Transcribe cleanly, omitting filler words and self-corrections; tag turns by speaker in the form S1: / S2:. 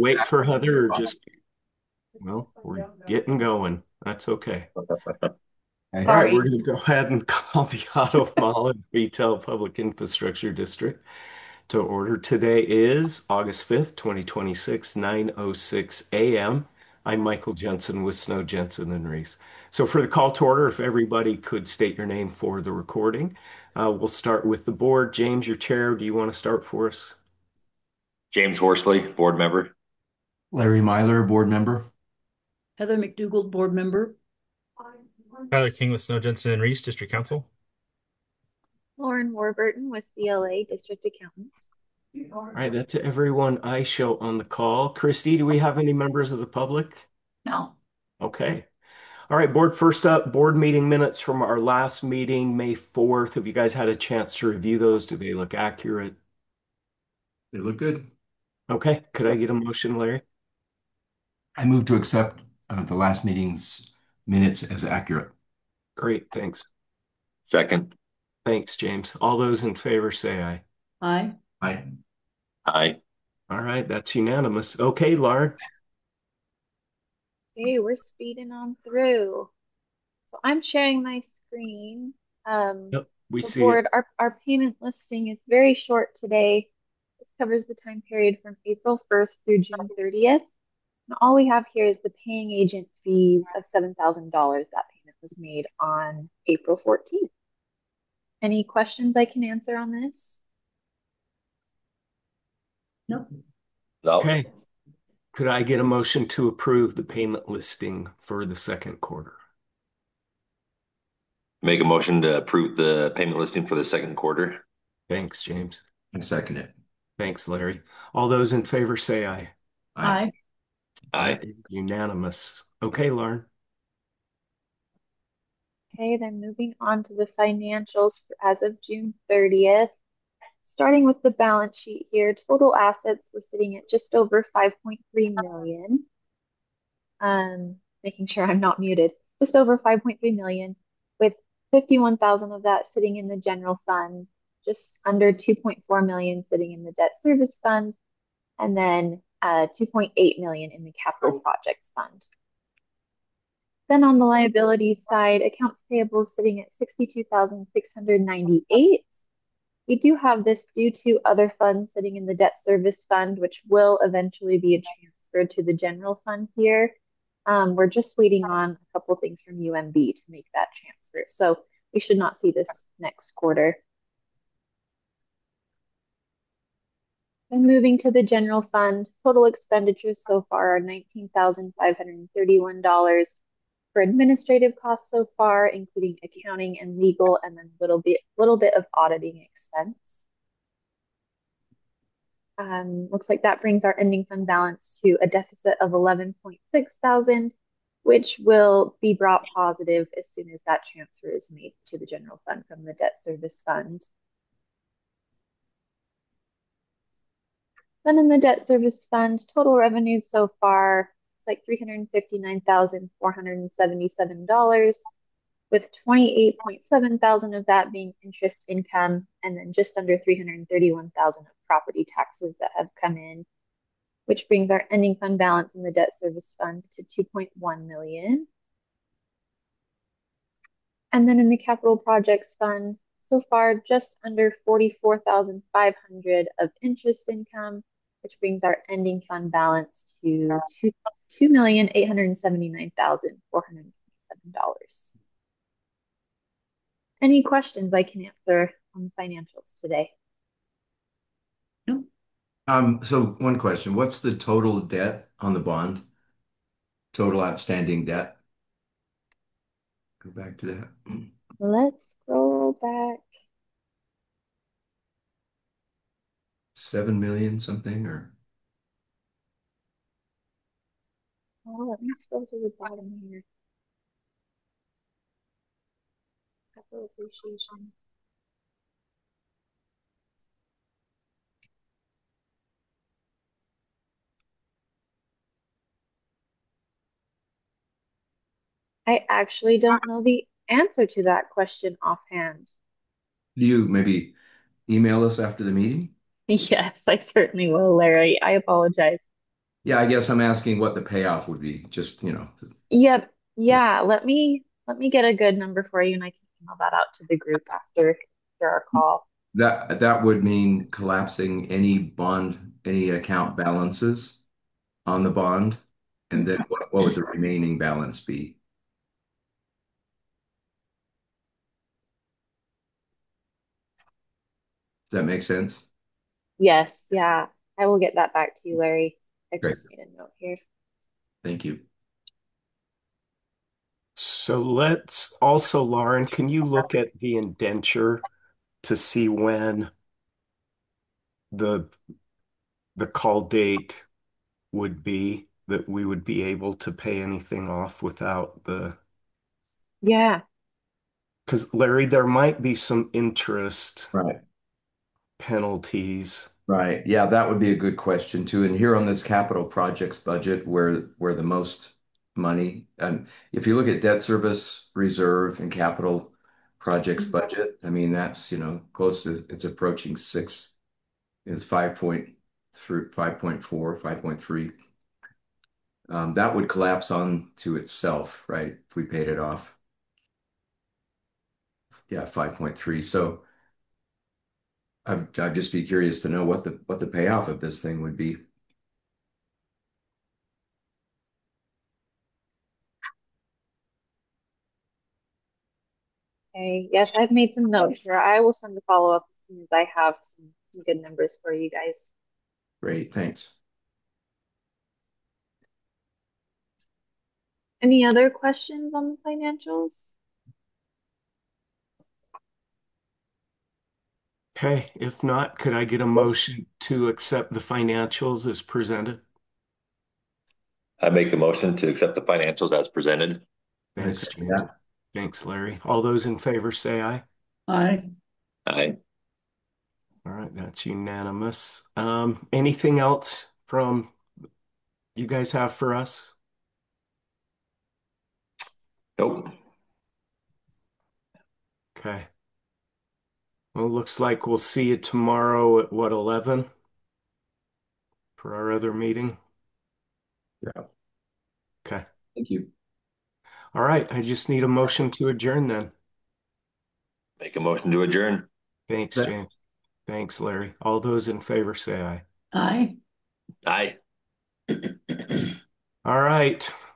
S1: wait for Heather or just, well, we're getting going. That's okay.
S2: Okay.
S1: All right, we're
S3: Sorry.
S1: going to go ahead and call the Auto Mall and Retail Public Infrastructure District to order. Today is August 5th, 2026, 9:06 a.m. I'm Michael Jensen with Snow Jensen and Reese. So for the call to order, if everybody could state your name for the recording, we'll start with the board. James, your chair, do you want to start for us?
S4: James Horsley, board member.
S2: Larry Myler, board member.
S3: Heather McDougald, board member.
S5: Tyler King with Snow Jensen and Reese, District Council.
S6: Lauren Warburton with CLA District Accountant.
S1: All right, that's everyone I show on the call. Christy, do we have any members of the public?
S3: No.
S1: Okay. All right, board, first up, board meeting minutes from our last meeting, May 4th. Have you guys had a chance to review those? Do they look accurate?
S2: They look good.
S1: Okay, could I get a motion, Larry?
S2: I move to accept the last meeting's minutes as accurate.
S1: Great, thanks.
S4: Second.
S1: Thanks, James. All those in favor say aye.
S3: Aye.
S2: Aye.
S4: Aye.
S1: All right, that's unanimous. Okay, Lauren.
S6: Okay, we're speeding on through. So I'm sharing my screen.
S1: Yep, we
S6: The
S1: see it.
S6: board, our payment listing is very short today. This covers the time period from April 1st through June 30th. And all we have here is the paying agent fees of $7,000. That payment was made on April 14th. Any questions I can answer on this?
S3: No.
S4: No.
S1: Okay. Could I get a motion to approve the payment listing for the second quarter?
S4: Make a motion to approve the payment listing for the second quarter.
S1: Thanks, James.
S2: I second it.
S1: Thanks, Larry. All those in favor say aye.
S2: Aye.
S3: Aye.
S4: Aye.
S1: That is unanimous. Okay, Lauren.
S6: Okay, then moving on to the financials as of June 30th. Starting with the balance sheet here, total assets were sitting at just over 5.3 million. Making sure I'm not muted. Just over 5.3 million, with 51,000 of that sitting in the general fund, just under 2.4 million sitting in the debt service fund, and then 2.8 million in the capital projects fund. Then on the liabilities side, accounts payable sitting at 62,698. We do have this due to other funds sitting in the debt service fund, which will eventually be transferred to the general fund here. We're just waiting on a couple things from UMB to make that transfer. So we should not see this next quarter. Then moving to the general fund, total expenditures so far are $19,531 for administrative costs so far, including accounting and legal, and then little bit of auditing expense. Looks like that brings our ending fund balance to a deficit of 11.6 thousand, which will be brought positive as soon as that transfer is made to the general fund from the debt service fund. Then in the debt service fund, total revenues so far, it's like $359,477, with 28.7 thousand of that being interest income, and then just under 331,000 of property taxes that have come in, which brings our ending fund balance in the debt service fund to 2.1 million. And then in the capital projects fund, so far just under 44,500 of interest income, which brings our ending fund balance to $2,879,427. Any questions I can answer on the financials today?
S3: No.
S2: So one question, what's the total debt on the bond? Total outstanding debt? Go back to that.
S6: Let's scroll back.
S2: 7 million something or
S6: Oh, let me scroll to the bottom here. Capital appreciation. I actually don't know the answer to that question offhand.
S2: do you maybe email us after the meeting?
S6: Yes, I certainly will, Larry. I apologize.
S2: Yeah, I guess I'm asking what the payoff would be. Just,
S6: Yep.
S2: yeah.
S6: Yeah. Let me get a good number for you and I can email that out to the group after our call.
S2: That would mean collapsing any bond, any account balances on the bond, and then what would the remaining balance be? Does that make sense?
S6: Yes, yeah. I will get that back to you, Larry. I
S2: Great.
S6: just made a note here.
S2: Thank you.
S1: So let's also, Lauren, can you look at the indenture to see when the the call date would be that we would be able to pay anything off without the,
S6: Yeah.
S1: because Larry, there might be some interest
S2: Right.
S1: penalties.
S2: Right. Yeah, that would be a good question too. And here on this capital projects budget, where the most money, if you look at debt service reserve and capital projects
S6: Mhm.
S2: budget, I mean that's close to it's approaching six. It's 5.3, 5.4, 5.3. That would collapse on to itself, right? If we paid it off. Yeah, 5.3. So I'd just be curious to know what the payoff of this thing would be.
S6: Okay. Yes, I've made some notes here. I will send a follow-up as soon as I have some good numbers for you guys.
S2: Great, thanks.
S6: Any other questions on the financials?
S1: Okay, if not, could I get a motion to accept the financials as presented?
S4: I make a motion to accept the financials as presented.
S2: I
S1: Thanks,
S2: say
S1: Jamie.
S2: that.
S1: Thanks, Larry. All those in favor say aye.
S3: Aye.
S4: Aye.
S1: All right, that's unanimous. Anything else from you guys have for us?
S4: Nope.
S1: Okay. Well, looks like we'll see you tomorrow at what, 11 for our other meeting?
S2: Yeah,
S1: Okay.
S2: thank you.
S1: All right, I just need a motion to adjourn then.
S4: Make a motion to adjourn.
S1: Thanks, James. Thanks, Larry. All those in favor say aye.
S3: Aye.
S4: Aye.
S1: All right.